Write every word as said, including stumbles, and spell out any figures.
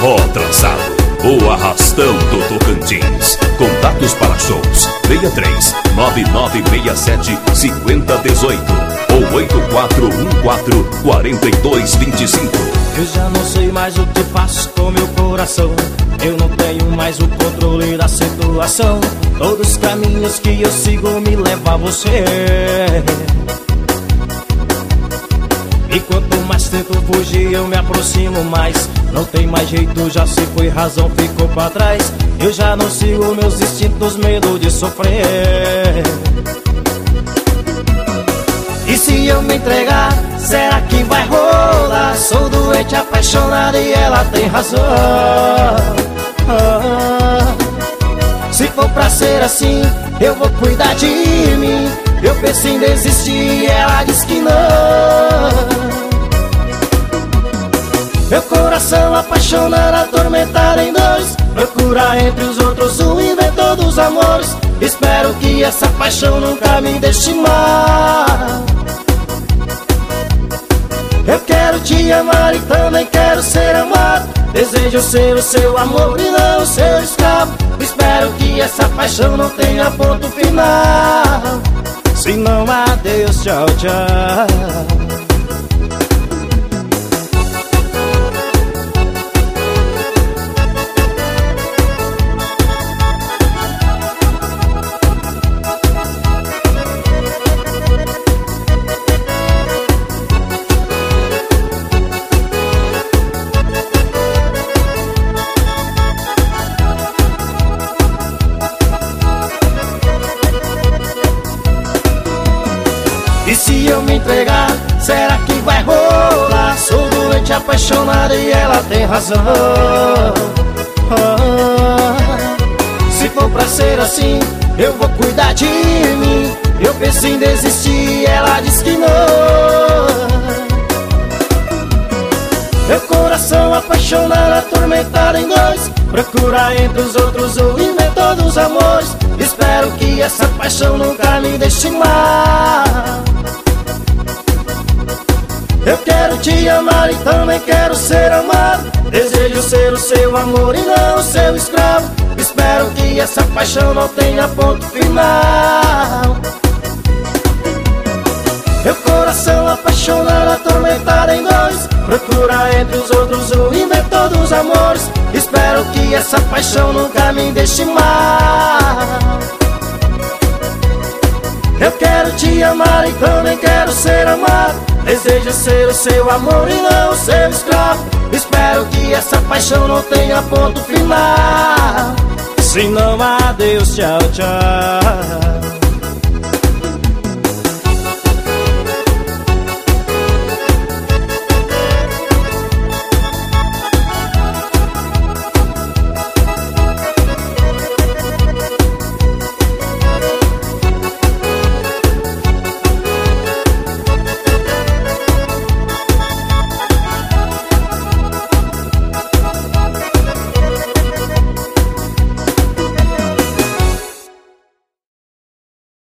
forró trançado, o arrastão do Tocantins. Contatos para shows seis três nove nove seis sete cinco zero um oito ou oito quatro um quatro quatro dois dois cinco. Eu já não sei mais o que faço com meu coração. Eu não tenho mais o controle da situação. Todos os caminhos que eu sigo me levam a você. E quanto mais tento fugir, eu me aproximo mais. Não tem mais jeito, já se foi, razão ficou pra trás. Eu já não sigo meus instintos, medo de sofrer. E se eu me entregar, será que vai rolar? Sou doente, apaixonado e ela tem razão. ah, Se for pra ser assim, eu vou cuidar de mim. Eu pensei em desistir e ela diz que não. Meu coração apaixonado, atormentado em dois, procura entre os outros o inventor dos amores. Espero que essa paixão nunca me deixe mal. Eu quero te amar e também quero ser amado. Desejo ser o seu amor e não o seu escravo. Espero que essa paixão não tenha ponto final. Se não, adeus, tchau, tchau. E se eu me entregar, será que vai rolar? Sou doente, apaixonado e ela tem razão. ah, Se for pra ser assim, eu vou cuidar de mim. Eu pensei em desistir e ela diz que não. Meu coração apaixonado, atormentado em dois, procura entre os outros o inventor dos amores. Espero que essa paixão nunca me deixe mal. Eu quero te amar e também quero ser amado. Desejo ser o seu amor e não o seu escravo. Espero que essa paixão não tenha ponto final. Meu coração apaixonado, atormentado em dois, procura entre os outros o inventor dos amores. Espero que essa paixão nunca me deixe mal. Eu quero te amar e também quero ser amado. Desejo ser o seu amor e não o seu escravo. Espero que essa paixão não tenha ponto final. Se não, adeus, tchau, tchau.